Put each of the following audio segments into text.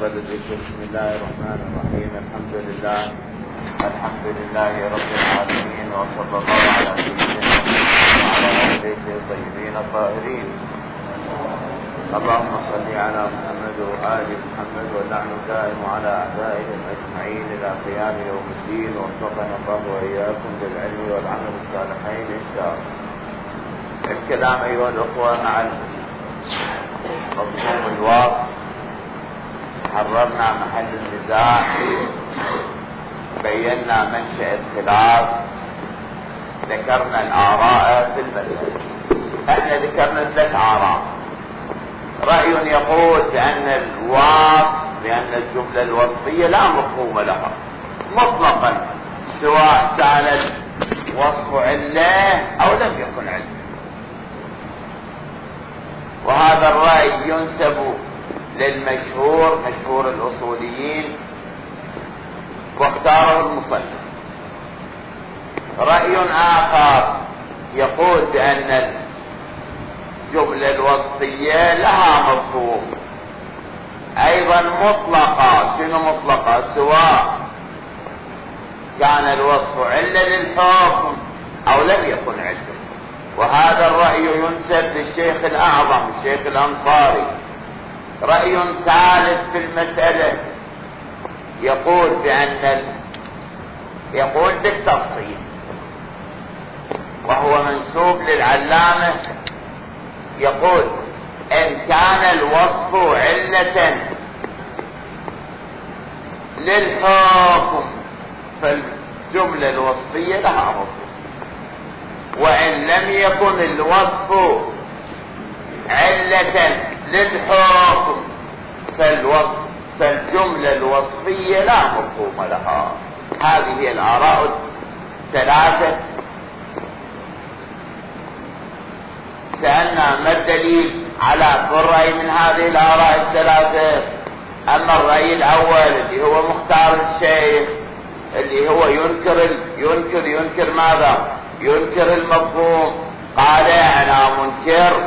قبل الذكر. بسم الله الرحمن الرحيم. الحمد لله رب العالمين، وصلى الله على سيدنا وعلى آل بيته الطيبين الطاهرين. اللهم صل على محمد وآل محمد، واللعن دائم على أعدائهم أجمعين إلى قيام يوم الدين، ووفقنا الله وإياكم بالعلم والعمل الصالحين إن شاء الله. الكلام أيها الأخوة مع مفهوم الوصف. حررنا محل النزاع، بينا منشأ الخلاف، ذكرنا الآراء في المسألة. احنا ذكرنا 3 آراء. رأي يقول بأن الجملة الوصفية لا مفهوم لها مطلقا، سواء كان الوصف علة أو لم يكن علة، وهذا الرأي ينسب للمشهور، مشهور الأصوليين، واختاره المصنف. رأي آخر يقول بأن الجملة الوصفية لها مفهوم أيضا مطلقة. شنو مطلقة؟ سواء كان الوصف علة للحكم أو لم يكن علة. وهذا الرأي ينسب للشيخ الأعظم الشيخ الأنصاري. رأي ثالث في المسألة يقول يقول بالتفصيل، وهو منسوب للعلامة، يقول إن كان الوصف علة للحكم فالجملة الوصفية لها مفهوم، وإن لم يكن الوصف علة للحكم فالجملة الوصفية لا مفهوم لها. هذه هي الآراء الثلاثة. سألنا ما الدليل على كل رأي من هذه الآراء الثلاثة. أما الرأي الأول اللي هو مختار الشيخ، اللي هو ينكر ماذا؟ ينكر المفهوم. قال أنا منكر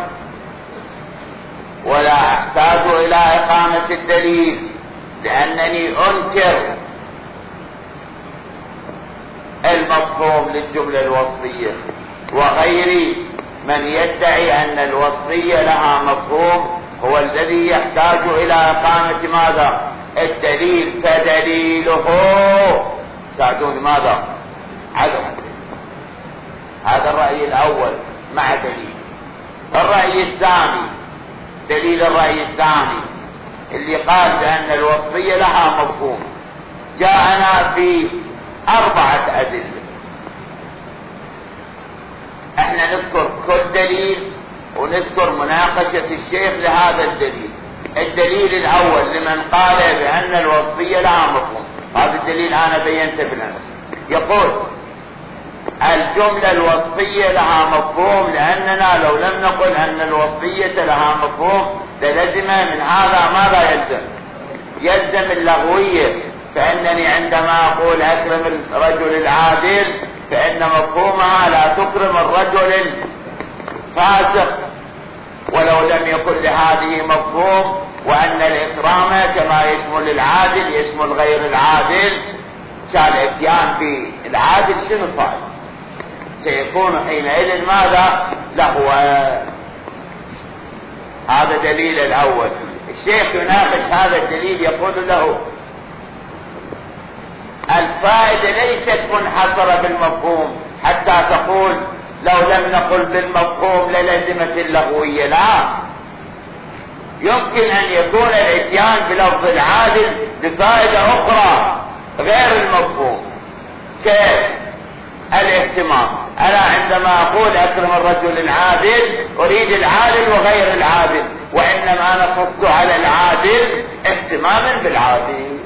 ولا أحتاج إلى إقامة الدليل، لأنني أنكر المفهوم للجملة الوصفية، وغيري من يدعي أن الوصفية لها مفهوم هو الذي يحتاج إلى إقامة ماذا؟ الدليل. فدليله ساعدون ماذا؟ عدم. هذا الرأي الأول مع دليل. الرأي الثاني، دليل الرأي الثاني اللي قال بأن الوصفية لها مفهوم، جاءنا في 4 أدلة. احنا نذكر كل دليل ونذكر مناقشة الشيخ لهذا الدليل. الدليل الأول لمن قال بأن الوصفية لها مفهوم، هذا الدليل أنا بينته بالأمس. يقول الجملة الوصفية لها مفهوم، لأننا لو لم نقل أن الوصفية لها مفهوم للزم من هذا ماذا يلزم؟ يلزم اللغوية. فإنني عندما أقول أكرم الرجل العادل فإن مفهومها لا تكرم الرجل الفاسق، ولو لم يكن لهذه مفهوم، وأن الإكرام كما يشمل العادل يشمل غير العادل، كان الاتيان بالعادل شنو فائدة؟ سيكون حينئذ ماذا؟ لهو. هذا دليل الأول. الشيخ يناقش هذا الدليل، يقول له الفائدة ليست منحصرة بالمفهوم حتى تقول لو لم نقل بالمفهوم للزمت اللغوية. لا، يمكن أن يكون الاتيان بلفظ العادل بفائدة أخرى غير المفهوم. كيف؟ الاهتمام. أنا عندما أقول أكرم الرجل العادل أريد العادل وغير العادل، وإنما أنا قصد على العادل اهتماما بالعادل،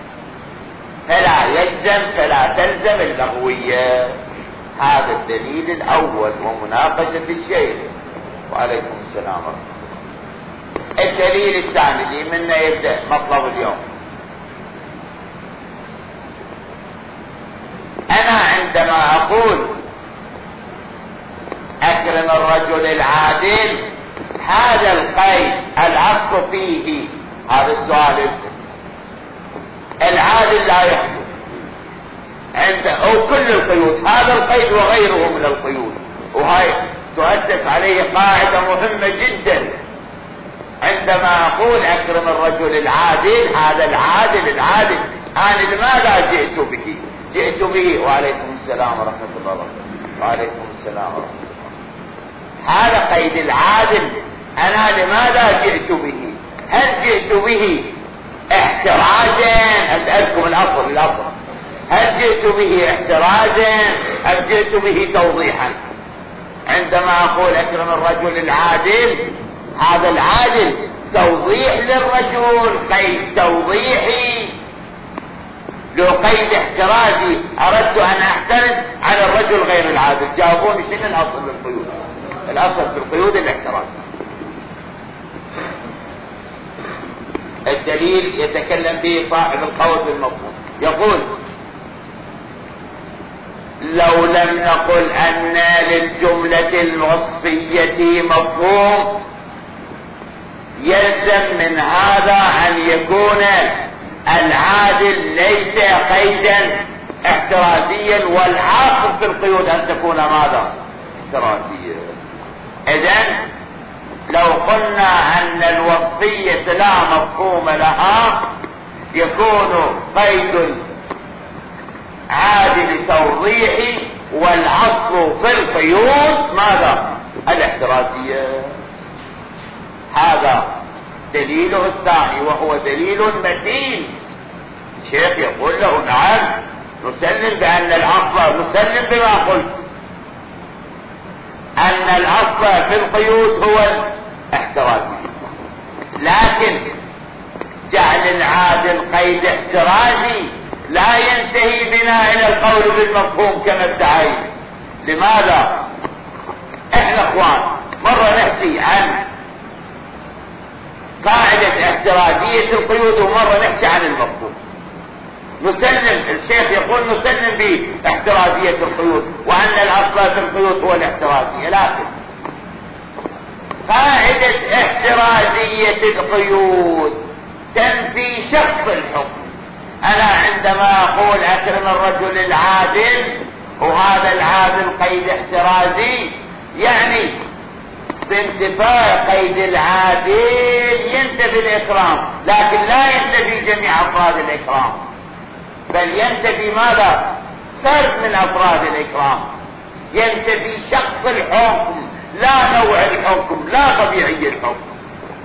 فلا تلزم اللغوية. هذا الدليل الأول ومناقشة الشيخ. وعليكم السلام ورحمة الله. الدليل الثاني اللي منه يبدأ مطلب اليوم. أنا عندما أقول أكرم الرجل العادل، هذا القيد العطف فيه، هذا السؤال لا يحدث أو كل القيود، هذا القيد وغيره من القيود. وهاي تؤسس عليه قاعدة مهمة جدا عندما أقول أكرم الرجل العادل، هذا العادل أنا لماذا جئت به؟ جئت به وعليكم السلام ورحمة الله وبركاته. وعليكم السلام ورحمة الله. هذا قيد العادل، أنا لماذا جئت به؟ هل جئت به احتراجا؟ أسألكم الأصل، هل جئت به احتراجا أم جئت به توضيحا؟ عندما أقول أكرم الرجل العادل، هذا العادل توضيح للرجل، قيد توضيحي. لو قيد احترازي أردت أن أحترز على الرجل غير العادل، جاوبوني شنو الأصل بالقيود؟ الأصل بالقيود الاحتراز. الدليل يتكلم به صاحب القول بالمفهوم، يقول لو لم نقل أن للجملة الوصفية مفهوم يلزم من هذا أن يكون العادل ليس قيدا احترازيا، والعاقب في القيود أن تكون ماذا؟ احترازيا. إذن لو قلنا أن الوصفية لا مفهوم لها يكون قيد عادل توضيحي، والأصل في القيود ماذا؟ الاحترازية. هذا دليله الثاني وهو دليل متين. الشيخ يقول له نعم نسلم بأن الأصل، نسلم بما قلت أن الأصل في القيود هو الاحترازي، لكن جعل العادل قيد احترازي لا ينتهي بنا إلى القول بالمفهوم كما ادعينا. لماذا؟ احنا اخوان مرة نحكي عن قاعدة احترازية القيود ومرة نحكي عن المفهوم. نسلم، الشيخ يقول نسلم باحترازية القيود وأن الأصل في القيود هو الاحترازية، لكن قاعدة احترازية القيود تنفي شخص الحكم. أنا عندما أقول أكرم الرجل العادل وهذا العادل قيد احترازي، يعني بانتفاء قيد العادل ينتفي الإكرام، لكن لا ينتفي جميع أفراد الإكرام، بل ينتفي ماذا؟ فرد من أفراد الإكرام، ينتفي شخص الحكم لا نوع الحكم لا طبيعي الحكم.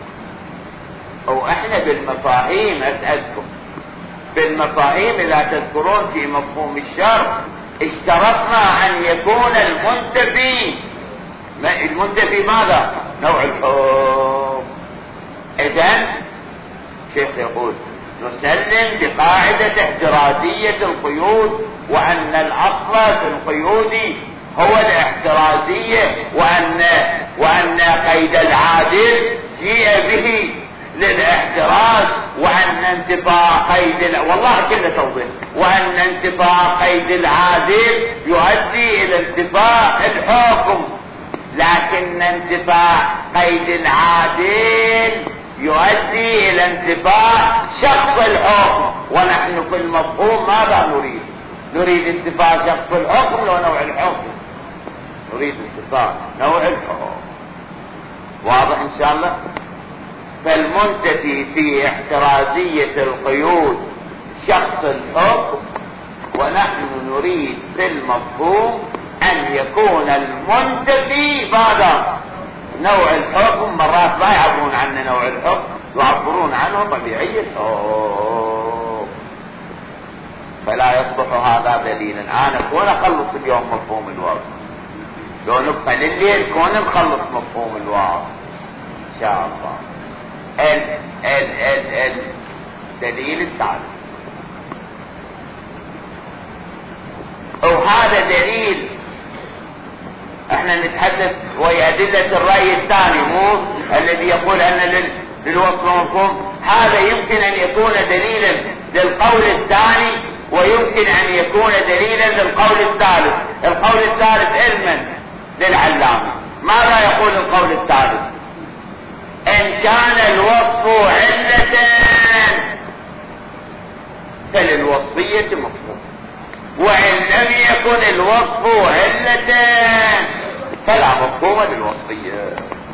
وإحنا بالمفاهيم أسألكم بالمفاهيم إذا تذكرون في مفهوم الشرع اشترطنا أن يكون المنتفي ماذا؟ نوع الحكم. إذن شيخ يقول نسلم بقاعدة احترازية القيود وأن الأصل في القيود هو الاحترازية، وأن قيد العادل جيء به للاحتراز، وأن انتفاء قيد والله كله توضيح، وأن انتفاء قيد العادل يؤدي إلى انتفاء الحكم، لكن انتفاء قيد العادل يؤدي إلى انتفاء شخص الحكم. ونحن في المفهوم ماذا نريد؟ نريد انتفاء شخص الحكم لو نوع الحكم، نريد انتفاء نوع الحكم. واضح إن شاء الله؟ فالمنتفي في احترازية القيود شخص الحكم، ونحن نريد في المفهوم أن يكون المنتفي ماذا؟ نوع الحكم. مرات لا يعبرون عنه نوع الحكم، يعبرون عنه طبيعي الحكم، فلا يصبح هذا دليلا. أنا كون أخلص اليوم مفهوم الوصف، لو نبقى لليل كون نخلص مفهوم الوصف إن شاء الله. الدليل الثالث، وهذا دليل احنا نتحدث وهي أدلة الرأي الثاني، مو الذي يقول أن للوصف مفهوم. هذا يمكن أن يكون دليلا للقول الثاني، ويمكن أن يكون دليلا للقول الثالث. القول الثالث علما للعلامة. ماذا يقول القول الثالث؟ إن كان الوصف علة فللوصفية مفهوم، وإن لم يكن الوصف علة فلا مفهوم للوصفية.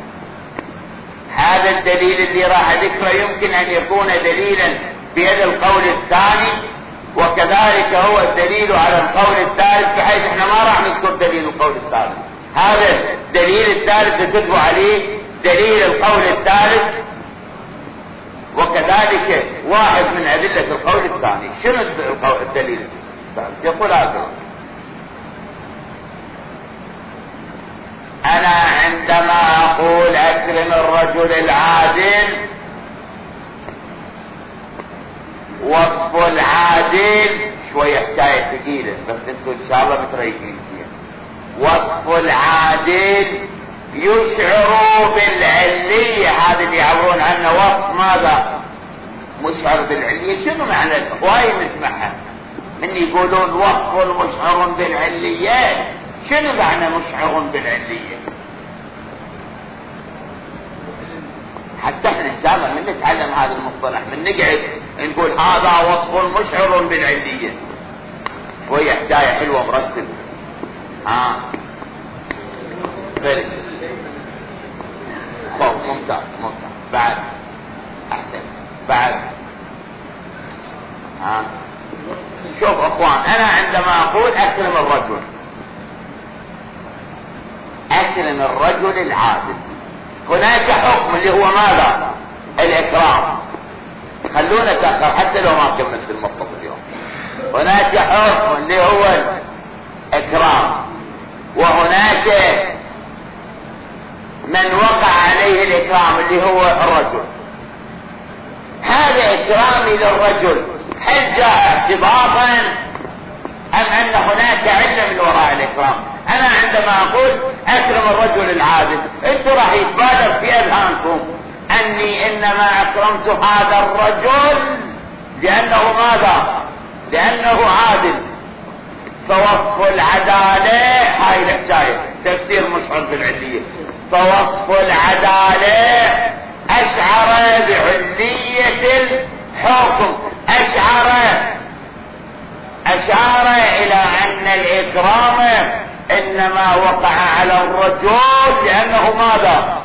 هذا الدليل اللي راح ذكره يمكن أن يكون دليلا بيد القول الثاني، وكذلك هو الدليل على القول الثالث، بحيث احنا ما راح نذكر دليل القول الثالث. هذا الدليل الثالث يكتب عليه دليل القول الثالث، وكذلك واحد من أدلة القول الثاني. شنو الدليل الثالث؟ يقول هذا: أنا عندما أقول أكرم الرجل العادل، وصف العادل شوية حكاية ثقيلة بس انتوا ان شاء الله بتريحين فيها. وصف العادل يشعر بالعلية، هذا اللي يعبرون عنه وصف ماذا؟ مشعر بالعلية. شنو معنى هواي نسمعها من يقولون وصف مشعر بالعلية؟ شنو معنى مشعر بالعلية؟ حتى احنا ان شاء الله من نتعلم هذا المصطلح من نقعد نقول هذا وصف مشعر بالعلية، وهي حكاية حلوة مرتبة. ممتاز بعد احسن بعد. شوف اخوان، انا عندما اقول اكرم الرجل العادل، هناك حكم اللي هو ماذا؟ الاكرام. خلونا تأخر حتى لو ما كملت المطلب اليوم. هناك حكم اللي هو الاكرام، وهناك من وقع عليه الاكرام اللي هو الرجل. هذا اكرامي للرجل هل جاء اعتباطا ام ان هناك علة من وراء الاكرام؟ انا عندما اقول اكرم الرجل العادل، انتوا راح يتبادر في اذهانكم اني انما اكرمت هذا الرجل لانه ماذا؟ لانه عادل. فوصف العدالة هاي الحكاية تفسير مشعر بالعلية. فوصف العدالة اشعر بعلية الحكم، اشار الى ان الاكرام انما وقع على الرجل لانه ماذا؟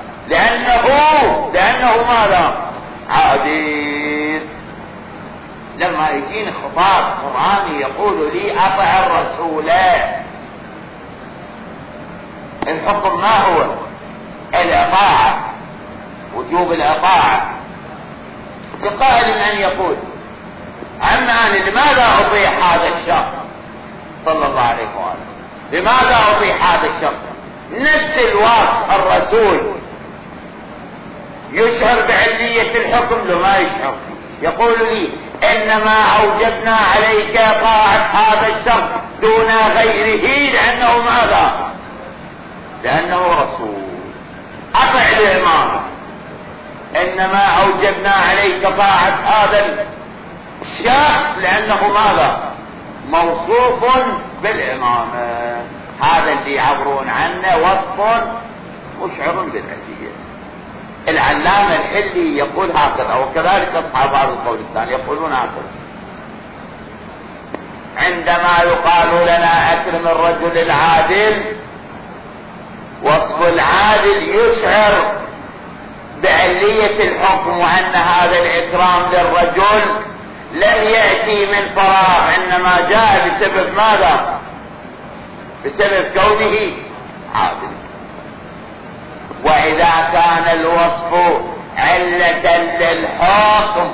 لانه ماذا؟ عادل. لما يجيني خطاب قرآني يقول لي اطع الرسول، الحكم ما هو؟ الاطاعة، وجوب الاطاعة. بقائل ان يقول اما انا لماذا اطيع هذا الشخص صلى الله عليه وآله؟ لماذا اطيع هذا الشخص؟ نفس الوصف الرسول يشعر بعلية الحكم لو ما يشعر. يقول لي انما اوجبنا عليك طاعة هذا الشخص دون غيره لانه ماذا؟ لانه رسول. اطع الامام، انما اوجبنا عليك طاعة هذا الشخص لانه ماذا؟ موصوف بالامامة. هذا اللي يعبرون عنه وصف مشعر بالعلية. العلامة الحلي يقول هكذا، وكذلك اصحاب هذا القول الثاني يقولون هكذا. عندما يقال لنا اكرم الرجل العادل، وصف العادل يشعر بعلية الحكم، وان هذا الاكرام للرجل لم يأتي من فراغ، انما جاء بسبب ماذا؟ بسبب كونه عادل. واذا كان الوصف علة للحكم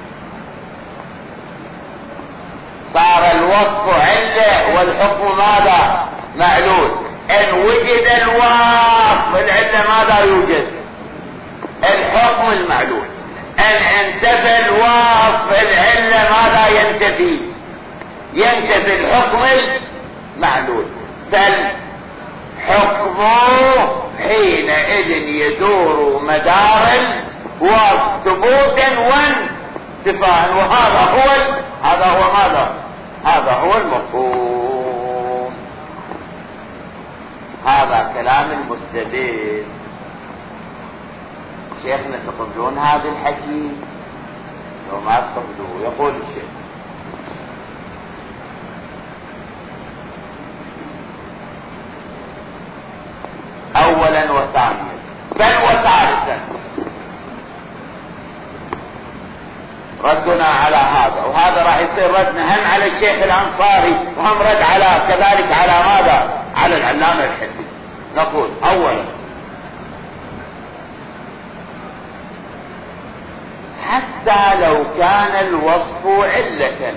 صار الوصف علة والحكم ماذا؟ معلول. ان وجد الوصف العلة ماذا يوجد؟ الحكم المعلول. ان انتفى الوصف العلة ماذا ينتفي؟ ينتفي الحكم المعلول. فالحكم حينئذ يدور مدار الوصف ثبوتا وانتفاعا، هذا هو ماذا؟ هذا هو المفهوم. هذا كلام المستدل. شيخنا تقبلون هذا الحكي؟ لو ما تقبلوه يقول الشيخ ردنا على هذا، وهذا راح يصير ردنا هم على الشيخ الأنصاري وهم رد على كذلك على ماذا؟ على العلامة الحديث. نقول أولا حتى لو كان الوصف علة،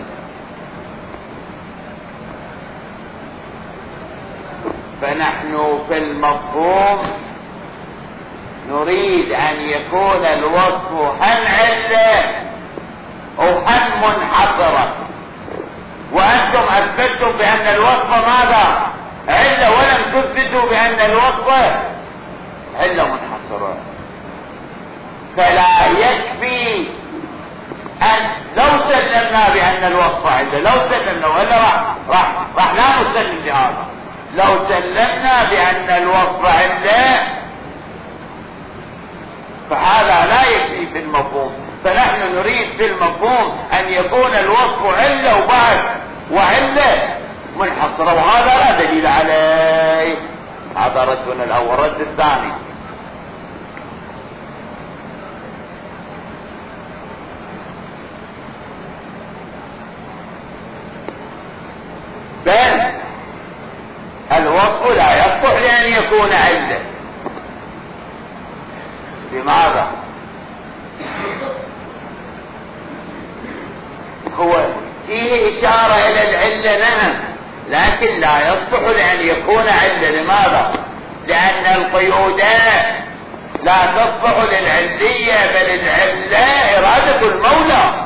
فنحن في المفهوم نريد أن يكون الوصف هم علة وهم منحصرة، وأنتم أثبتم بأن الوصف ماذا؟ علة، ولم تثبتوا بأن الوصف علة منحصرة. فلا يكفي أن لو سلمنا بأن الوصف علة، لو سلمنا ولا راح لا نسلم بهذا، لو سلمنا بأن الوصف علة فهذا لا يكفي في المفهوم. فنحن نريد في المفهوم أن يكون الوصف علة وبعد وعلة منحصرة، وهذا لا دليل عليه. هذا ردنا الأول. رد الثاني بل الوصف لا يصلح لأن يكون علة. لماذا؟ هو فيه إشارة إلى العلة نعم، لكن لا يصلح لأن يكون علة. لماذا؟ لأن القيودات لا تصلح للعلية، بل العلة إرادة المولى.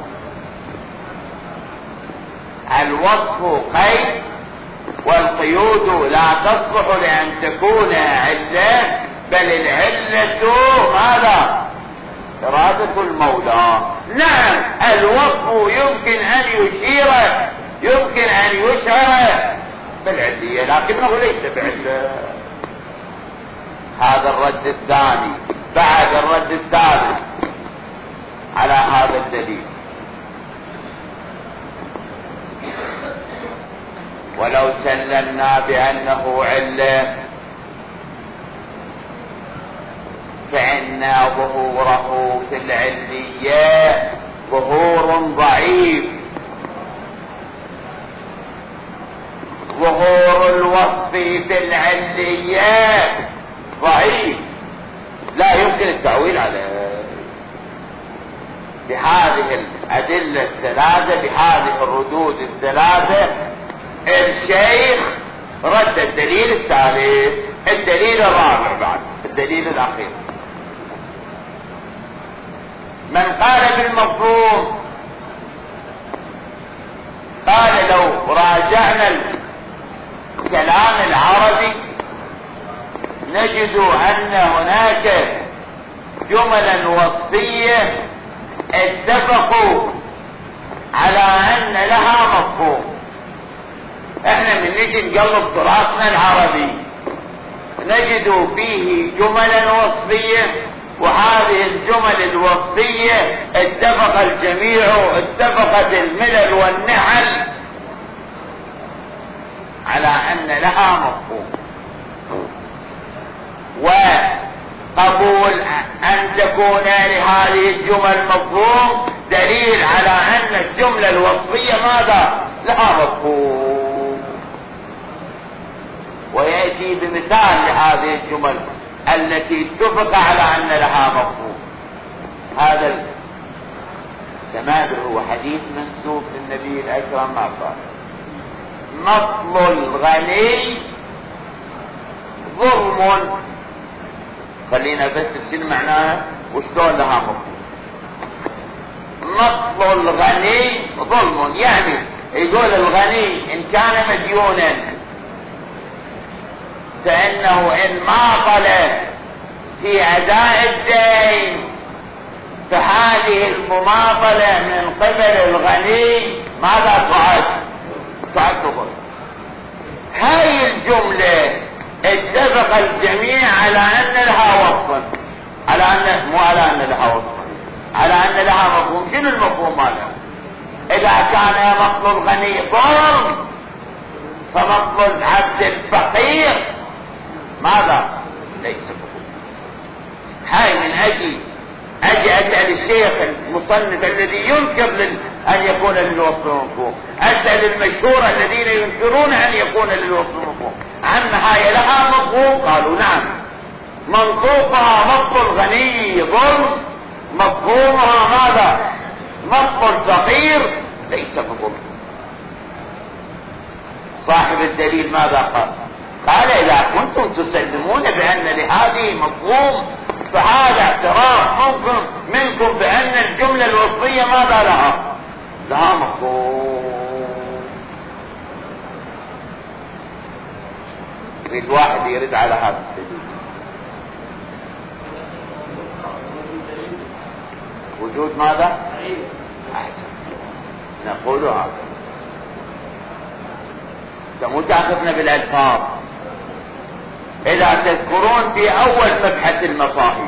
الوصف قيد والقيود لا تصلح لأن تكون علة، بل العلة ماذا؟ إرادة المولى. نعم الوصف يمكن أن يشير، يمكن أن يشعر بالعلية، لكنه ليس بعلة. هذا الرد الثاني. بعد الرد الثالث على هذا الدليل، ولو سلمنا بأنه علة فإن ظهوره في العلية ظهور ضعيف. ظهور الوصف في العلية ضعيف، لا يمكن التأويل عليه. بهذه الأدلة الثلاثة، بهذه الردود الثلاثة، الشيخ رد الدليل الثالث، الدليل الرابع بعد الدليل الأخير. من قال بالمفهوم قال لو راجعنا الكلام العربي نجد أن هناك جملا وصفية اتفقوا على أن لها مفهوم. احنا من نجي نقلب تراثنا العربي نجد فيه جملا وصفية، وهذه الجمل الوصفية اتفق الجميع، اتفقت الملل والنحل على أن لها مفهوم. وقبول أن تكون لهذه الجمل مفهوم دليل على أن الجملة الوصفية ماذا؟ لها مفهوم. ويأتي بمثال لهذه الجمل التي اتفق على أن لها مفهوم. هذا التماثل هو حديث منسوب للنبي الأكرم ما قال: مطل الغني ظلم. خلينا بس شنو معناها وشلون لها مفهوم. مطل الغني ظلم، يعني يقول الغني إن كان مديونا فإنه إن ماطل في أداء الدين فهذه المماطلة من قبل الغني ماذا صعد ظلم. هاي الجملة اتفق الجميع على أن لها وصفا، على أن مو على أن لها وصفا، على أن لها مفهوم. شنو المفهوم مالها؟ إذا كان مطل الغني ظلم فمطل العبد الفقير ماذا؟ ليس مفهوم. هاي من أجل اجي اسال الشيخ المصنف الذي ينكر ان يكون للوصف مفهوم، اسال المشهور الذين ينكرون ان يكون للوصف مفهوم، عنها هي لها مفهوم؟ قالوا نعم. منطوقها مط الغني ظلم، مفهومها ماذا؟ مط الفقير ليس بظلم. صاحب الدليل ماذا قال؟ قال اذا كنتم تسلمون بان لهذه مفهوم فهذا اعتراف ممكن منكم بان الجملة الوصفية ماذا لها؟ لها مفهوم. يريد واحد يرد على هذا الدليل. وجود ماذا؟ نقول هذا مو تأخذنا بالألفاظ. إذا تذكرون في أول مبحث المفاهيم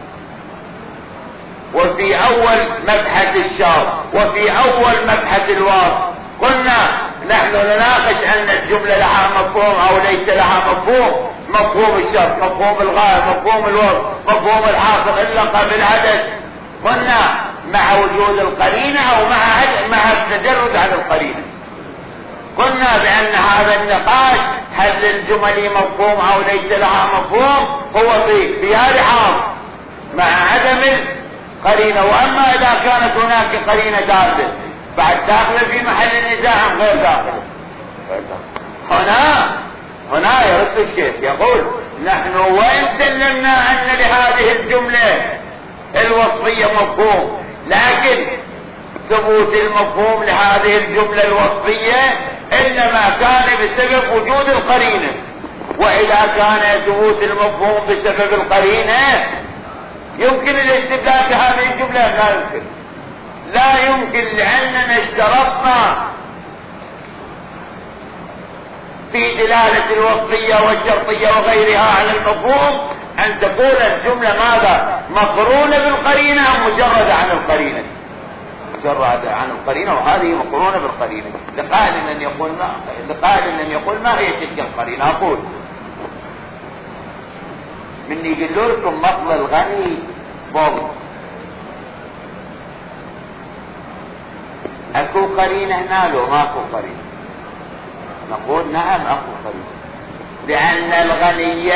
وفي أول مبحث الشرط وفي أول مبحث الوصف قلنا نحن نناقش أن الجملة لها مفهوم أو ليس لها مفهوم، مفهوم الشرط، مفهوم الغاية، مفهوم الوصف، مفهوم الحاصل إلا بالعدد. قلنا مع وجود القرينة أو مع التجرد عن القرينة. قلنا بأن هذا النقاش هل للجمل مفهوم أو ليس لها مفهوم هو في خيار حاصل مع عدم القرينة. وأما إذا كانت هناك قرينة داخل بعد داخل في محل النزاع غير داخل. هنا يرد الشيخ يقول نحن وإن سلمنا أن لهذه الجملة الوصفية مفهوم، لكن ثبوت المفهوم لهذه الجملة الوصفية إنما كان بسبب وجود القرينة. وإذا كان ثبوت المفهوم بسبب القرينة يمكن الاستدلال بهذه الجملة؟ لا يمكن. لا يمكن، لأننا اشترطنا في دلالة الوصفية والشرطية وغيرها على المفهوم أن تكون الجملة ماذا؟ مقرونة بالقرينة أم مجردة عن القرينة؟ مجردة عن القرينة، وهذه مقرونة بالقرينة. لقائل أن يقول ما هي تلك القرينة؟ أقول من يقول لكم مطل الغني ظلم، أكو قرينة هنا لو ماكو قرينة؟ نقول نعم أكو قرينة، لأن الغني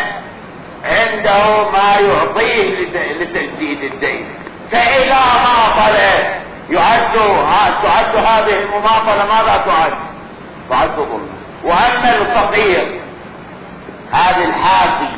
عنده ما يعطيه لتسديد الدين، فإذا ماطل تعد هذه المماطلة ماذا تعد؟ تعد ظلم. وأما الفقير هذا الحافي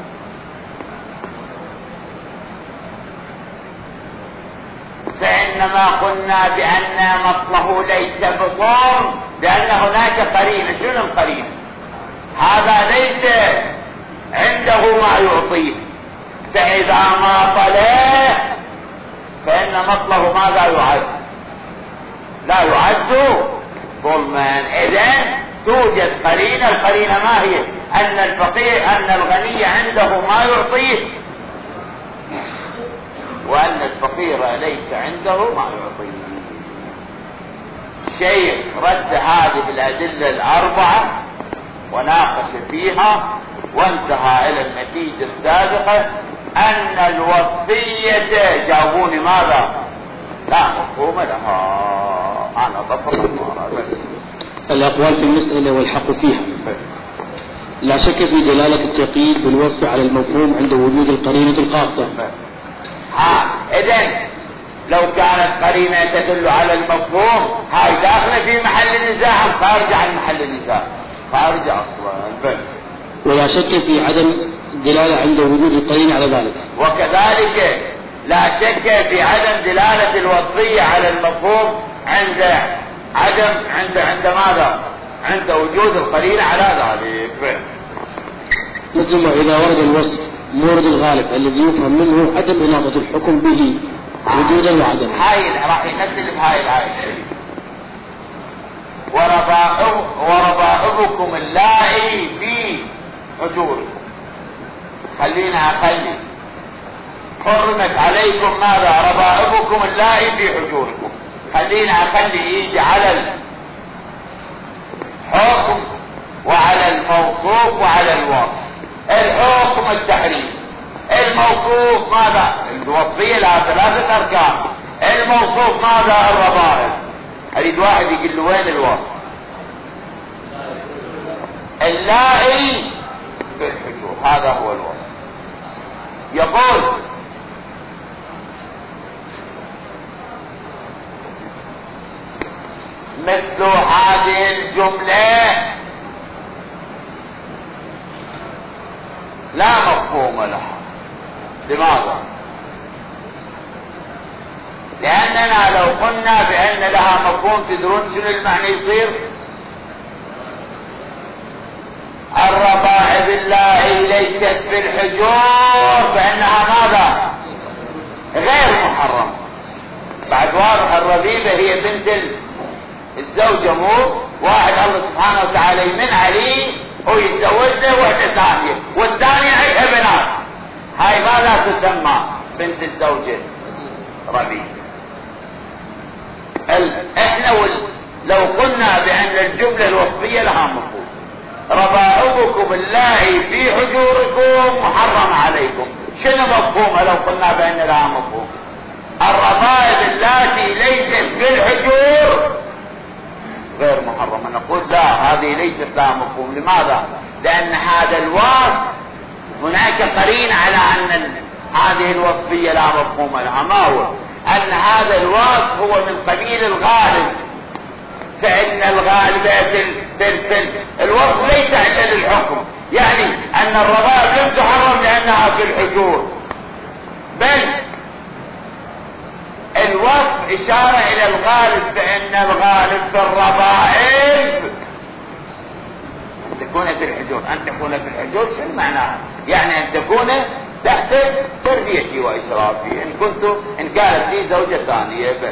فإنما قلنا بأن مطله ليس بظلم لأن هناك قرينة. شنو القرينة؟ هذا ليس عنده ما يعطيه، فإذا ماطله فإن مطله ماذا يعد؟ لا يعد ظلما. إذن توجد قرينة. القرينة ما هي؟ أن الغني عنده ما يعطيه وأن الفقير ليس عنده ما يعطيه. الشيخ رد هذه الأدلة الأربعة وناقش فيها وانتهى إلى النتيجة السابقة أن الوصفية جاوبوني ماذا؟ لا مفهوم لها. أنا ضبط الأقوال في المسألة والحق فيها. لا شك في دلالة التقييد بالوصف على المفهوم عند وجود القرينة الخاصة. إذن لو كانت قرينة تدل على المفهوم هاي داخلة في محل النزاع خارجة عن محل النزاع، خارجة أصلا. ولا شك في عدم دلالة عند وجود القرينة على ذلك. وكذلك لا شك في عدم دلالة الوصفية على المفهوم عند ماذا؟ عند وجود القرينة على ذلك. مثل ما إذا ورد الوصف مورد الغالب الذي يفهم منه عدم إناطة الحكم به وجودا وعدم. هاي راح ينزل بهاي الآية وربائبكم اللائي في حجوركم. خلينا أخلي حرمت عليكم ماذا؟ ربائبكم اللائي في حجوركم. خلينا أخلي يجي على الحكم وعلى الموصوف وعلى الوصف. الحكم التحريم، الموصوف ماذا؟ الوصفية لها 3 أركان. الموصوف ماذا؟ الربائب. أريد واحد يقول له وين الوصف؟ اللائي بالحجور، هذا هو الوصف. يقول مثل هذه الجملة لا مفهوم لها. لماذا؟ لأننا لو قلنا بأن لها مفهوم تدرون شنو المعنى يصير؟ الربائب اللائي ليست بالحجور فإنها ماذا؟ غير محرمة. بعد واضح الربيبة هي بنت الزوجة، مو واحد الله سبحانه وتعالى يمن عليه ويتزوجها واحدة ثانية والثانية عيها بنات، هاي ماذا تسمى؟ بنت الزوجة ربيبة. احنا لو قلنا بأن الجملة الوصفية لها مفهوم، ربائبكم اللائي في حجوركم محرم عليكم، شنو مفهومها لو قلنا بأن لها مفهوم؟ الربائب اللاتي ليست في الحجور غير محرمة. نقول لا، هذه ليست لها مفهوم. لماذا؟ لأن هذا الوصف هناك قرين على أن هذه الوصفية لا مفهوم لها. ما هو؟ أن هذا الوصف هو من قبيل الغالب، فإن الغالب الوصف ليس عند الحكم، يعني أن الربائب لم تحرم لأنها في الحجور، بل الوصف إشارة إلى الغالب، فإن الغالب في الربائب أن تكون في الحجور. أن تكون في الحجور شو معناها؟ يعني أن تكون تحت تربيتي وإشرافي إن كانت لي زوجة ثانية. بل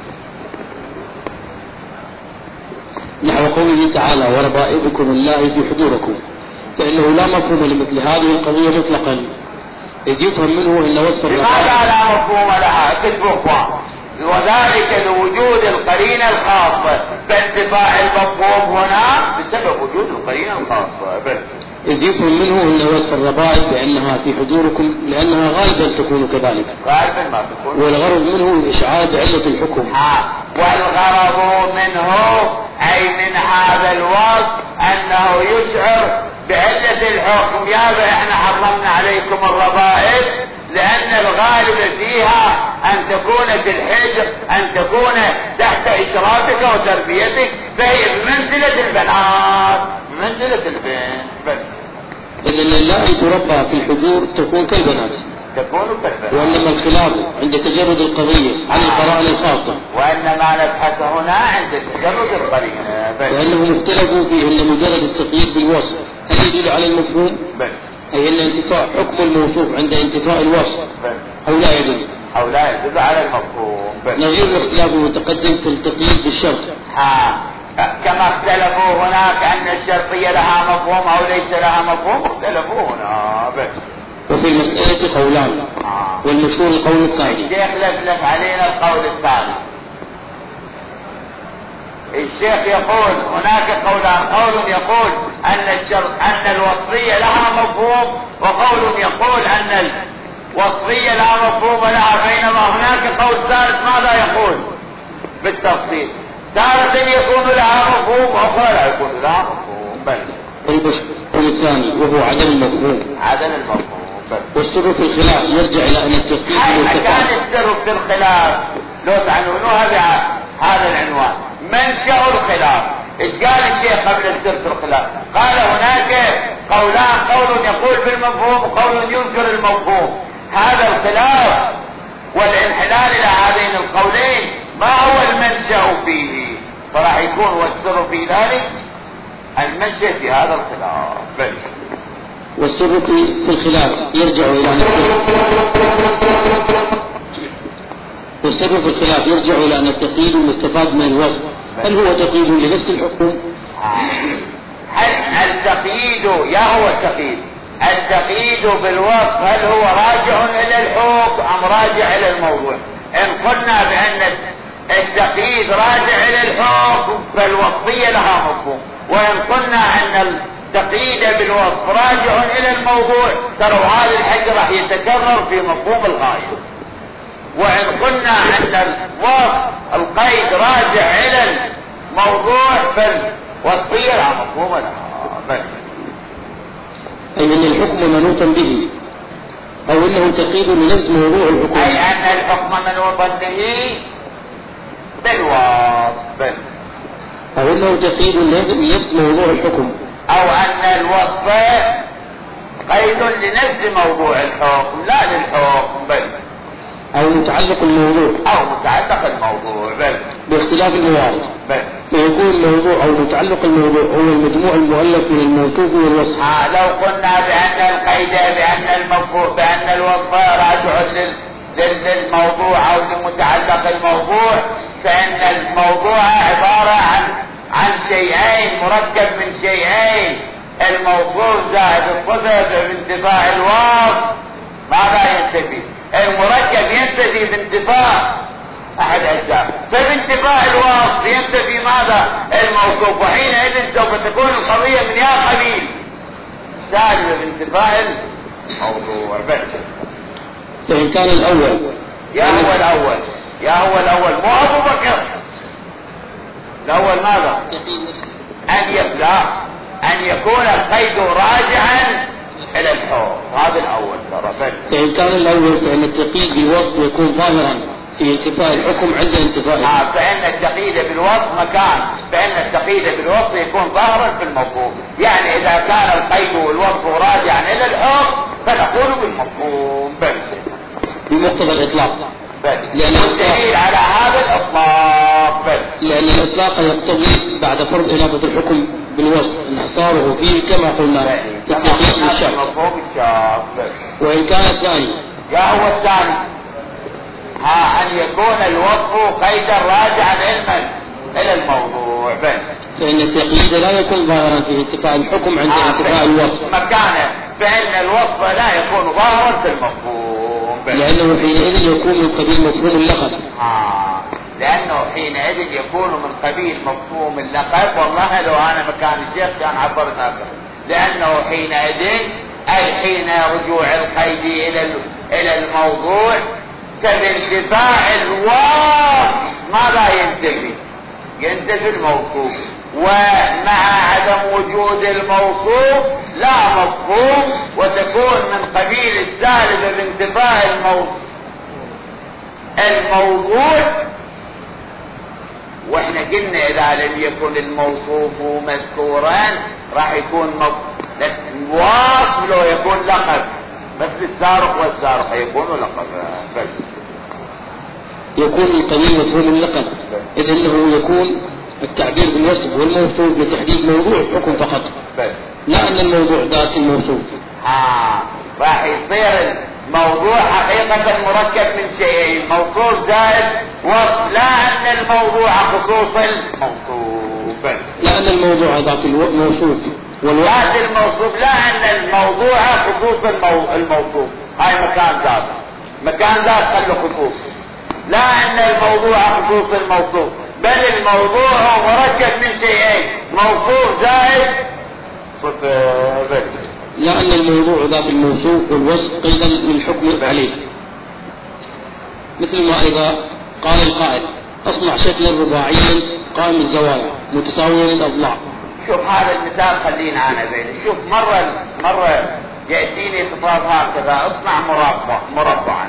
نحو قوله تعالى وربائبكم اللائي في حجوركم، فإنه لا مفهوم لمثل هذه القضية مطلقا، إذ يفهم منه أن وصف الربائب لماذا لا مفهوم لها؟ كتبوا، وذلك لوجود القرينة الخاصة، فانتفاع المفهوم هنا بسبب وجود القرينة الخاصة. إذ يفهم منه أن وصف الربائب بأنها في حجوركم لأنها غالبا تكون كذلك، غالبا ما تكون، والغرض منه إشعاع علة الحكم. والغرض منه أي من هذا الوصف أنه يشعر بعلة الحكم. يا احنا حرمنا عليكم الربائب لأن الغالب فيها أن تكون في الحجر، أن تكون تحت إشرافك وتربيتك، فهي بمنزلة البنات، منزلة البنت. إذن اللائي تربى في الحجور تكون كالبنات، تكون كالبنات. وإنما الخلاف عند تجرد القضية عن القرائن الخاصة، وإنما نبحث هنا عند تجرد القرينة، وأنهم اختلفوا في أن مجرد التقييد بالوصف هل يدل على المفهوم؟ أي أن انتفاء حكم الموصوف عند انتفاء الوصف أو لا يدل؟ أو لا يدل على المفهوم. نظير الاختلاف المتقدم في التقييد بالشرط. كما اختلفوا هناك أن الشرطية لها مفهوم أو ليس لها مفهوم، اختلفوا هنا. وفي المسألة قولان، والمشهور القول الثاني. الشيخ لفلف علينا القول الثاني. الشيخ يقول هناك قولان، قول يقول أن الوصفية لها مفهوم، وقول يقول أن الوصفية لا مفهوم لها، بينما هناك قول ثالث ماذا يقول بالتفصيل؟ تارة يكون لها مفهوم وأخرى لا يكون لها مفهوم. القول الثاني وهو عدم المفهوم. عدم المفهوم. والسر في الخلاف يرجع إلى أن التفصيل كان السر في الخلاف لو تعنونوها بهذا العنوان منشأ الخلاف. ايش قال الشيخ قبل السر في الخلاف؟ قال هناك قولان، قول يقول بالمفهوم وقول ينكر المفهوم. هذا الخلاف والانحلال الى هذين القولين ما هو المنشأ فيه؟ فراح يكون والسر في ذلك المنشأ في هذا الخلاف. والسر في الخلاف يرجع إلى أن والسر في الخلاف يرجع إلى أن التقييد المستفاد من الوصف هل هو تقييد لنفس الحكم؟ هل التقييد هو التقييد بالوصف هل هو راجع إلى الحكم أم راجع إلى الموضوع؟ إن قلنا بأن التقييد راجع إلى الحكم فالوصفية لها مفهوم، وإن قلنا أن التقييد بالوصف راجع إلى الموضوع، ترى هذا الحق راح يتكرر في مفهوم الغاية. وإن قلنا أن القيد راجع إلى الموضوع فالوصفية لا مفهوم لها. أي أن الحكم منوطا به، أو أنه تقييد لنفس موضوع الحكم، أي أن الحكم منوطا به بالوصف، أو أنه تقييد لنفس موضوع الحكم، أو أن الوصف قيد لنفس موضوع الحكم لا للحكم بل، أو متعلق الموضوع، أو متعلق الموضوع بل باختلاف الموارد بل. فيكون الموضوع أو متعلق الموضوع هو المجموع المؤلف من الموصوف والوصف. لو قلنا بأن القيد بأن المفهوم بأن الوصف راجع للموضوع أو لمتعلق الموضوع، فإن الموضوع عبارة عن شيئين مركب من شيئين، الموصوف زائد الصفة بانتفاع الوصف ماذا ينتفي؟ المركب ينتفي بانتفاع أحد أجزاء، فبانتفاع الوصف ينتفي ماذا؟ الموصوف، وحينئذ سوف تكون القضية من يا قليل سالبة بانتفاع الموضوع بس. فإن كان الأول يا هو الأول مو أبو بكر الأول ماذا؟ أن يكون القيد راجعا إلى الحكم، هذا الأول ترى. فإن كان الأول فإن التقييد بالوصف يكون ظاهرا في انتفاء الحكم عند انتفائه. فإن التقييد بالوصف مكان، فإن التقييد بالوصف يكون ظاهرا في المفهوم، يعني إذا كان القيد والوصف راجعا إلى الحكم فنقول بالمفهوم بمقتضى الإطلاق، لأن الدليل على هذا الإطلاق لأن الإطلاق يقتضي بعد فرض إضافة الحكم بالوصف انحصاره فيه كما قلنا التقييد الشرط. وإن كان الثاني هو الثاني أن يكون الوصف قيدا راجعا إلى الموضوع فإن التقييد لا يكون ظاهرا في انتفاء الحكم عند انتفاء الوصف مكانه، فإن الوصف لا يكون ظاهرا في المفهوم لأنه حينئذ يكون من قبيل مفهوم اللقب. لأنه حينئذ يكون من قبيل مفهوم اللقب. والله لو أنا مكان الشيخ كان عبرت هذا، لأنه حينئذ أي حين رجوع القيد إلى الموضوع كبانتفاع الوصف ماذا ينتفي الموصوف، ومع عدم وجود الموصوف لا مفهوم، وتكون من قبيل السالبة بانتفاع الموضوع. واحنا قلنا اذا لم يكن الموصوف مذكورا راح يكون الوصف لو يكون لقب، بس السارق والسارقة يكونوا لقب بس، يكون من قبيل مفهوم اللقب، إذ أنه يكون التعبير بالوصف والموصوف لتحديد موضوع الحكم فقط، لا أن الموضوع ذات الموصوف. راح يصير الموضوع حقيقة مركب من شيئين، موصوف زائد وصف، لا أن الموضوع خصوص الموصوف، لا أن الموضوع ذات الموصوف ذات الموصوف، لا أن الموضوع خصوص الموصوف. هاي مكان ذات خلو خصوص، لا أن الموضوع خصوص الموصوف، بل الموضوع مركب من شيئين، موصوف زائد صفة، لا أن الموضوع ذات الموصوف والوصف قيدا للحكم عليه. مثل ما أيضا قال القائل أصنع شكلا رباعيا قائم الزوايا متساويا الأضلاع. شوف هذا المثال خلينا أنا بيني. شوف مرة يأتيني خطاب هكذا اصنع مربعا،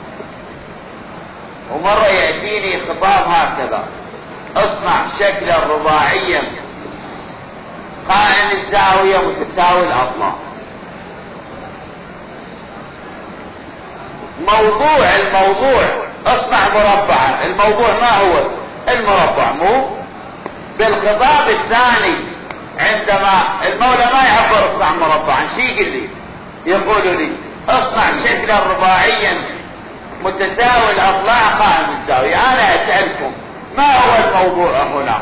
ومرة يأتيني خطاب هكذا اصنع شكلا رباعيا قائم الزاوية متساوي الأضلاع. الموضوع اصنع مربعا، الموضوع ما هو المربع؟ مو بالخطاب الثاني عندما المولى ما يعبر اصنع مربعا، شي يقول لي اصنع شكلا رباعيا متساوي الاضلاع قائم الزاوية. انا اسألكم ما هو الموضوع هنا؟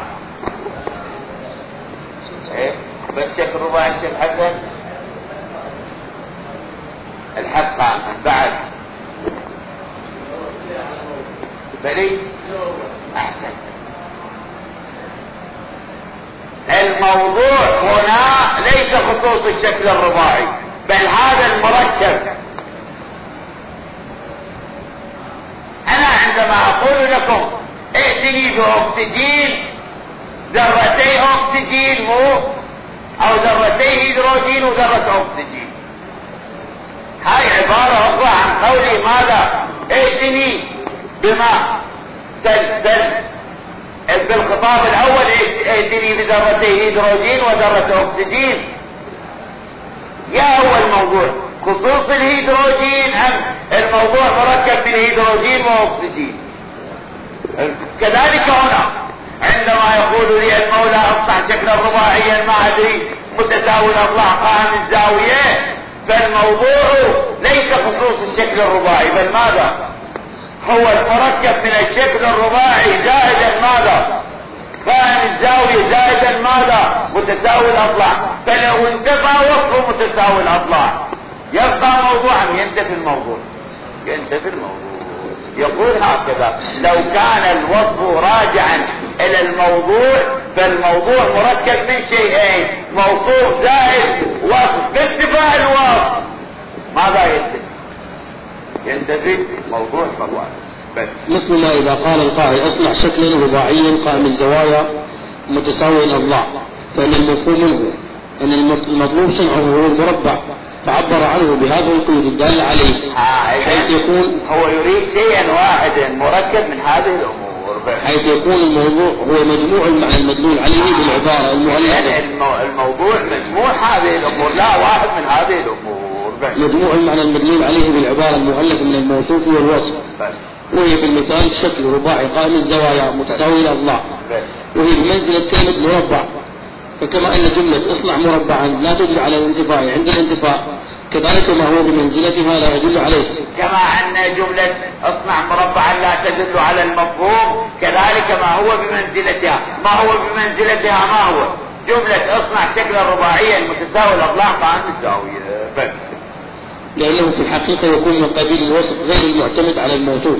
بس شكل رباعي الحسن الحق بعد بلي احسن. الموضوع هنا ليس خصوص الشكل الرباعي، بل هذا المركب. عندما اقول لكم ائتني باكسجين، ذرتي اكسجين مو او ذرتي هيدروجين وذرة اكسجين، هاي عبارة اخرى عن قولي ماذا؟ ائتني بما بالخطاب الاول ائتني بذرتي هيدروجين وذرة اكسجين. يا هو الموضوع خصوص الهيدروجين ام الموضوع مركب من هيدروجين واكسجين؟ كذلك هنا عندما يقول لي المولى اصنع شكلا رباعيا ما ادري متساوي الاضلاع قائم الزاوية، فالموضوع ليس خصوص الشكل الرباعي، بل ماذا؟ هو المركب من الشكل الرباعي زائدا ماذا؟ قائم الزاوية زائدا ماذا؟ متساوي الاضلاع. فلو انتفى وصفه متساوي الاضلاع يبقى موضوعا، ينتفي الموضوع، ينتفي الموضوع. يقول هكذا: لو كان الوصف راجعا الى الموضوع فالموضوع مركب من شيئين، موصوف زائد وصف، بانتفاء الوصف ماذا ينتفي؟ ينتفي موضوع فالوصف بس. مثل ما اذا قال القائل اصنع شكلا رباعيا قائم الزوايا متساوي الاضلاع، فان المفهوم منه ان المطلوب صنعه هو المربع، فعبر عنه بهذا القيود الدال عليه، حيث يكون هو يريد شيئا واحدا مركب من هذه الامور، حيث يكون الموضوع هو مجموع المعنى المدلول عليه بالعبارة المؤلفة. الموضوع مجموع هذه الامور، لا واحد من هذه الامور. مجموع المعنى المدلول عليه بالعبارة المؤلفة من الموصوف والوصف، وهي بالمثال شكل رباعي قائم الزوايا متساوي الاضلاع، وهي بمنزلة كلمة مربع. فكما ان جملة اصنع مربعا لا تدل على الانتفاء عند الانتفاء، كذلك ما هو بمنزلتها لا يدل عليه. كما ان جملة اصنع مربعا لا تدل على المفهوم، كذلك ما هو بمنزلتها. ما هو بمنزلتها ما هو؟ جملة اصنع شكلا رباعيا متساوي الاضلاع قائم الزاوية بس، لانه في الحقيقة يكون من قبيل الوصف غير المعتمد على الموصوف.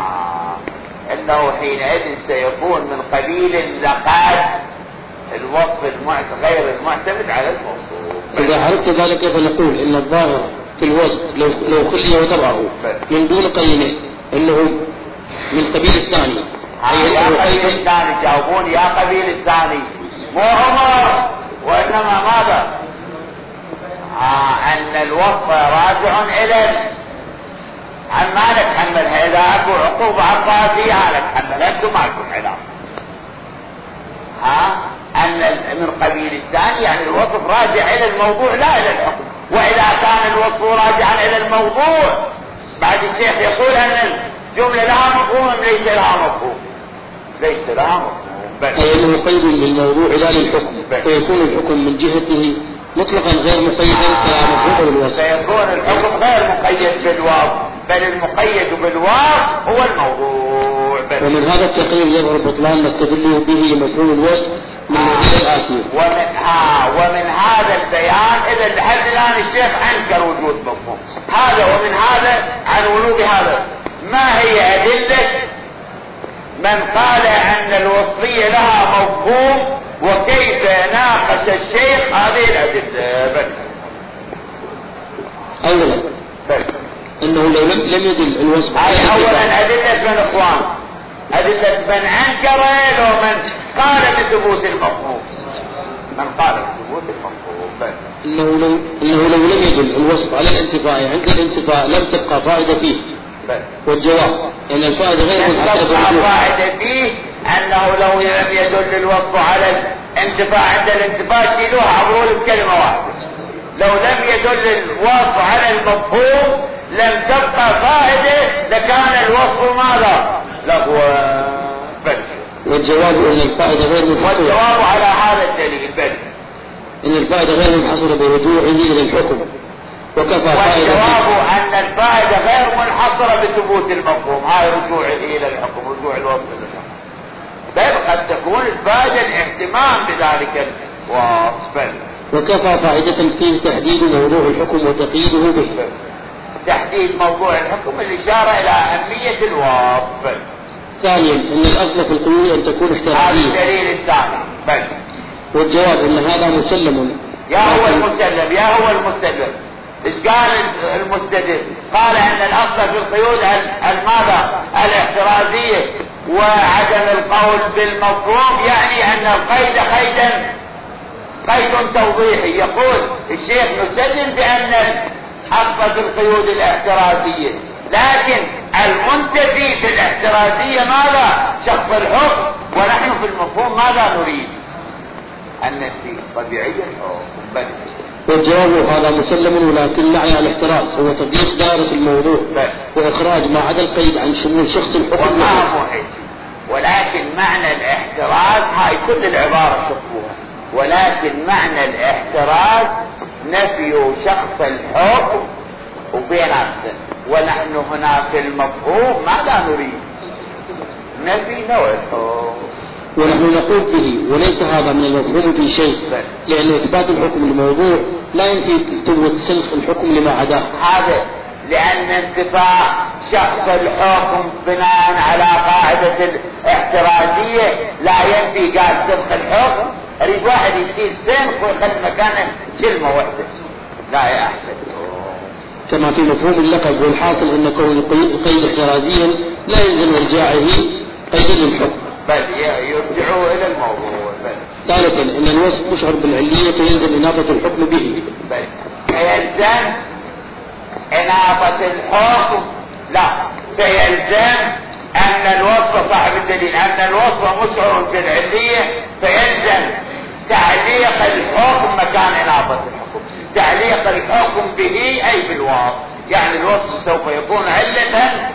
انه حينئذ سيكون من قبيل اللقاد، الوصف غير المعتمد على الموصوف. إذا عرفت ذلك فنقول إن الظاهر في الوصف لو خلي وتبعه من دون قرينه إنه من قبيل الثاني. يا قبيل الثاني، جاوبوني يا قبيل الثاني، مو عمر وإنما ماذا؟ أن الوصف راجع إلى عن ما نتحملها. إذا أكو عقوبة عقابية نتحملها، أنتم ما لكم علاقة. أن من قبيل الثاني يعني الوصف راجع إلى الموضوع لا إلى الحكم. وإذا كان الوصف راجعا إلى الموضوع بعد الشيخ يقول أن الجملة لها مفهوم ليس لها مفهوم، ليس لها مفهوم، أي أنه قيد للموضوع لا للحكم، فيكون الحكم من جهته مطلقا غير مقيدا كما مفهوم بالوصف. فيكون الحكم غير مقيد بالوصف، بل المقيد بالوصف هو الموضوع بس. ومن هذا التقرير يظهر بطلان ما استدل به لمفهوم الوصف من الوجه الآتي. ومن هذا البيان إذا لحد الآن الشيخ أنكر وجود مفهوم هذا، ومن هذا عن ولوغ هذا. ما هي أدلة من قال أن الوصفية لها مفهوم وكيف ناقش الشيخ هذه الأدلة؟ بس أولا أنه لو لم يدل الوصف أولا أدلة من إخوان، أدلة من أنكر ومن قال بثبوت المفهوم، من قال بثبوت المفهوم بس. إنه لو لم يدل الوصف على الانتفاء عند الانتفاء لم تبقى فائدة فيه بس. والجواب أن الفائدة غير منحصرة الفائدة فيه أنه لو لم يدل الوصف على الانتفاع عند الانتفاع شيلوها عبروا بكلمة واحدة. لو لم يدل الوصف على المفهوم لم تبقى فائدة، لكان الوصف ماذا؟ لهو بس. والجواب أن الفائدة غير منحصرة، والجواب على هذا الدليل بس إن الفائدة غير منحصرة برجوعه إلى الحكم، وكفى فائدة. والجواب أن الفائدة غير منحصرة بثبوت المفهوم، هاي رجوعه إلى الحكم، رجوع الوصف للحكم. بل قد تكون الفائدة الاهتمام بذلك الوصف. وكفى فائدة فيه تحديد موضوع الحكم وتقييده به. تحديد موضوع الحكم الإشارة إلى أهمية الوصف. ثانيا أن الأصل في القيود أن تكون احترازية. هذا الدليل الثاني بل. والجواب أن هذا مسلم. يا هو المسلم، يا هو المسلم. ايش قال المستدل؟ قال ان الاصل في القيود ماذا؟ الاحترازية وعدم القول بالمفهوم، يعني ان القيد قيد توضيحي. يقول الشيخ نستدل بان الاصل في القيود الاحترازية، لكن المنتفي في الاحترازية ماذا؟ شخص الحكم، ونحن في المفهوم ماذا نريد؟ النفي طبيعي الحكم بس. والجواب هذا مسلم، ولكن معنى الاحتراز هو تضييق دائرة الموضوع واخراج ما عدا القيد عن شمول شخص الحكم. ولكن معنى الاحتراز هاي كل العبارة شوفوها، ولكن معنى الاحتراز نفي شخص الحكم وبيناتنا، ونحن هنا في المفهوم ماذا نريد؟ نفي نوع الحكم، ونحن نقول به، وليس هذا من المفهوم في شيء، لأن إثبات الحكم للموضوع لا ينفي قوة سلخ الحكم لما عداه. هذا لأن انتفاع شخص الحكم بناء على قاعدة الاحترازية لا ينفي قال سلخ الحكم. أريد واحد يشيل سنخ ويخلي مكانه كلمة واحدة، لا يا أحسن. كما في مفهوم اللقب، والحاصل أن كون القيد احترازيا لا يلزم إرجاعه قيد للحكم، بل يرجعوا إلى الموضوع. ثالثا أن الوصف مشعر بالعلية فيلزم إناقة الحكم به. فيلزم إناقة الحكم، لا، فيلزم أن الوصف صاحب الدليل أن الوصف مشعر بالعلية، فيلزم تعليق الحكم مكان إناقة الحكم، تعليق الحكم به أي بالوصف، يعني الوصف سوف يكون علة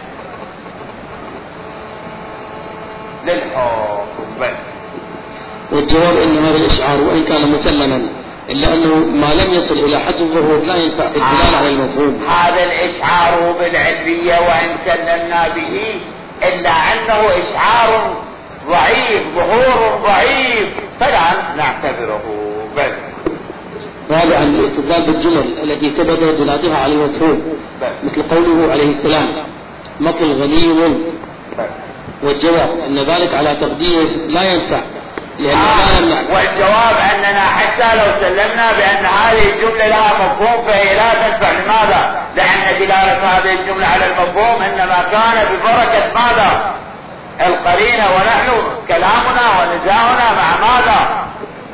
للحكم بس. والجواب ان هذا الاشعار وان كان مسلما الا انه ما لم يصل الى حد الظهور لا ينفع الدلالة على المفهوم. هذا الاشعار بالعلية وان سلمنا به الا انه اشعار ضعيف، ظهور ضعيف، فلا نعتبره بس. رابعا الاستدلال بالجمل التي ثبت دلالتها على المفهوم، مثل قوله عليه السلام مطل غني، والجواب ان ذلك على تقدير لا ينفع، والجواب اننا حتى لو سلمنا بان هذه الجملة لها مفهوم فهي لا تنفع. لماذا؟ لان دلالة هذه الجملة على المفهوم انما كان ببركة ماذا؟ القرينة، ونحن كلامنا ونزاعنا مع ماذا؟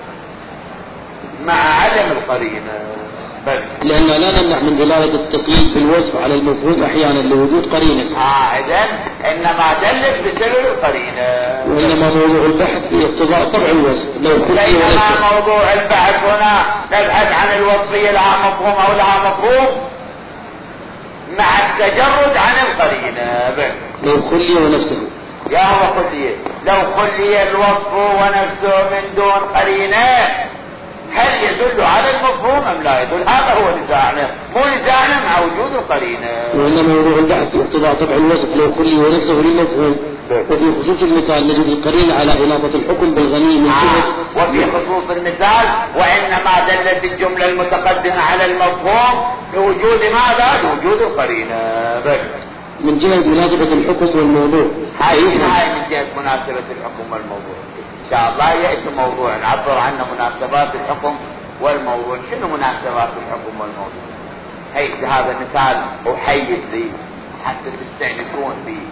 مع عدم القرينة بس. لأننا لا نمنع من دلالة التقييد بالوصف على المفهوم أحيانا لوجود قرينة. إذن إنما دلت بسبب القرينة، وإنما موضوع البحث في اقتضاء طبع الوصف. ليس موضوع البحث هنا نبحث عن الوصفية لها مفهوم أو لها مفهوم مع التجرد عن القرينة بس. لو خلي ونفسه يا هو خلي، لو خلي الوصف ونفسه من دون قرينة هل يدل على المفهوم ام لا يدل؟ هذا هو نزاعنا، مو نزاعنا مع وجود القرينة. وإنما موضوع البحث في اقتضاء طبع الوصف لو خلي ونفسه للمفهوم. وفي خصوص المثال نجد القرينة على إناقة الحكم بالغني من وفي خصوص المثال وإنما دلت الجملة المتقدمة على المفهوم لوجود ماذا؟ لوجود القرينة بس. من جهة مناسبة الحكم والموضوع. هاي من جهة مناسبة الحكم والموضوع. إن شاء الله يأتي موضوع نعبر عنه مناسبات الحكم والموضوع. شنو مناسبات الحكم والموضوع؟ هذا مثال أحيز لي حتى تستأنسون به.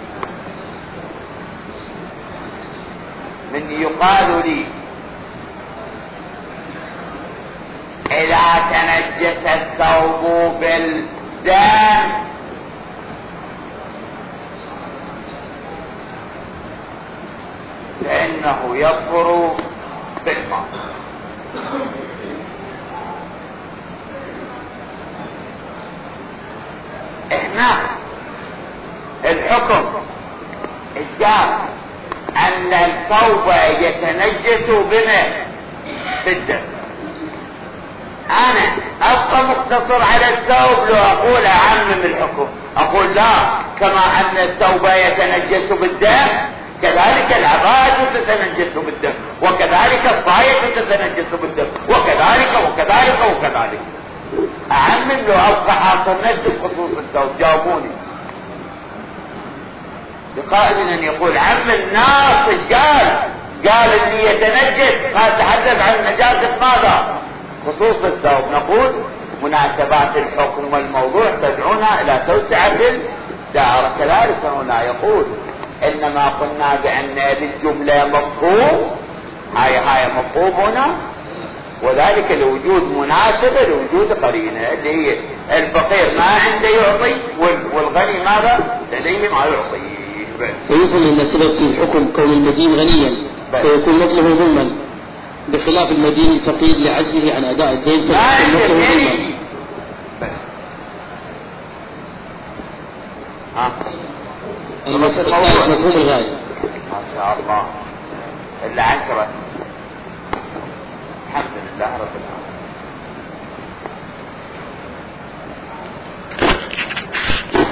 من يقال لي إذا تنجس الثوب بالدم فإنه يطهر بالماء. هنا الحكم الجار أن الثوب يتنجس بالدم. أنا أبقى مقتصر على الثوب لو أقول أعمم الحكم، أقول لا، كما أن الثوب يتنجس بالدم كذلك العباءة تتنجس بالدم، وكذلك الصاية تتنجس بالدم، وكذلك أعمم لو أبقى حاصر نفس خصوص الثوب. جاوبوني. لقائل أن يقول عم الناس ايش قال اللي يتنجس، ما تحدث عن نجاسة ماذا؟ خصوص الثوب. نقول مناسبات الحكم والموضوع تدعونا إلى توسعة الدائرة. كذلك هنا يقول إنما قلنا بأن للجملة مفهوم، هاي مفهوم هنا، وذلك لوجود مناسبة لوجود قرينة اللي هي الفقير ما عنده يعطي والغني ماذا لديه ما يعطي. ويفهم أن سبب الحكم كون المدين غنيا فيكون مطلبه ظلما، بخلاف المدين الفقير لعجزه عن أداء الدين فيكون مطلبه ظلما. مفهوم الغاية. ما شاء الله إلا 10. الحمد لله رب العالمين.